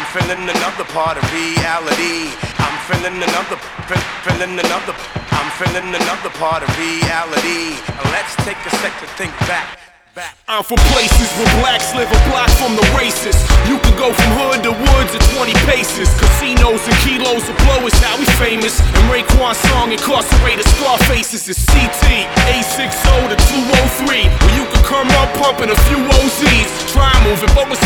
feeling another part of reality. I'm feeling another part of reality. Let's take a sec to think back. I'm from places where blacks live a block from the racists. You can go from hood to woods at 20 paces. Casinos and kilos of blow is how we famous. And Raekwon's song incarcerated Scarfaces is CT 860 to 203, where you can come up pumping a few OZs. Try moving, but